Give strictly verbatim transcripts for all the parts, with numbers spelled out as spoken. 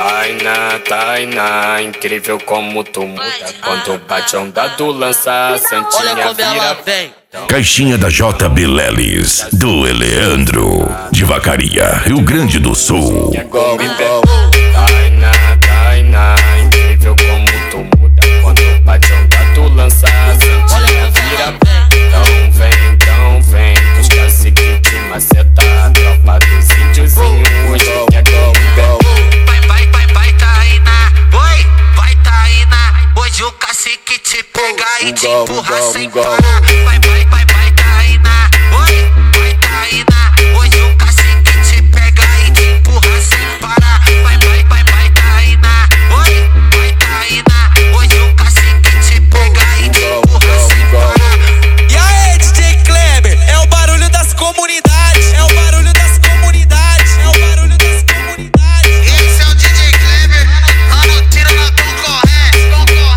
Tainá, Tainá, incrível como tu muda. Quando bate onda do lança, Santinha vira. Caixinha da J B Lelis, do Eleandro, de Vacaria, Rio Grande do Sul. Tainá, Tainá, incrível como tu muda. Quando bate onda do lança, Santinha vira. Então vem, então vem, que os caciques te maceta. Tropa dos índiozinhos, hoje é gol. Vai, vai, vai, vai, Tainá, oi, vai, Tainá. Hoje o cacique te pega e te empurra sem parar. Vai, vai, vai, vai, Tainá, oi, vai, Tainá. Hoje o cacique te pega e te empurra sem parar. Vai, vai, vai, vai, Tainá, oi, vai, Tainá. Hoje o cacique te pega e te empurra sem parar. E aí, D J Kleber, é o barulho das comunidades, é o barulho das comunidades, é o barulho das comunidades. Esse é o D J Kleber, lá no tiro na concorrência,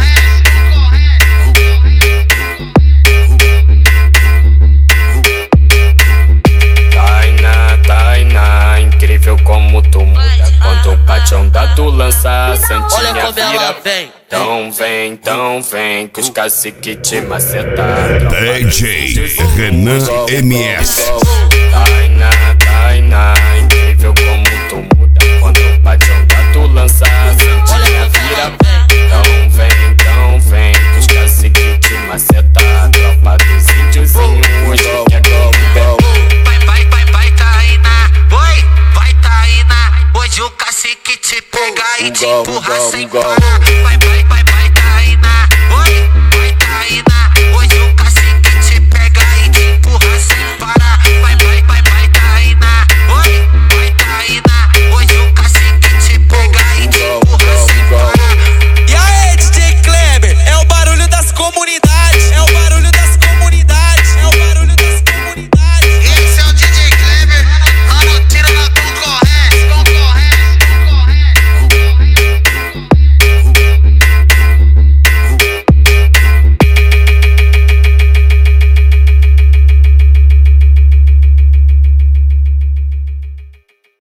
concorrência. Tainá, Tainá, incrível como tu muda. Quando bate onda do lança, Santinha vira. Então vem, então vem, que os caciques te maceta. D J Renan M S. Tainá, Tainá, incrível como tu muda. Quando bate onda do lança, Santinha vira. Então vem, então vem, que os caciques te maceta. Tropa dos índiozinhos, hoje é gol. Vai, vai, vai, vai, Tainá, oi, vai, Tainá. Hoje o cacique te pega e te empurra sem parar. Vai, vai, vai, vai, Tainá, oi, vai, Tainá.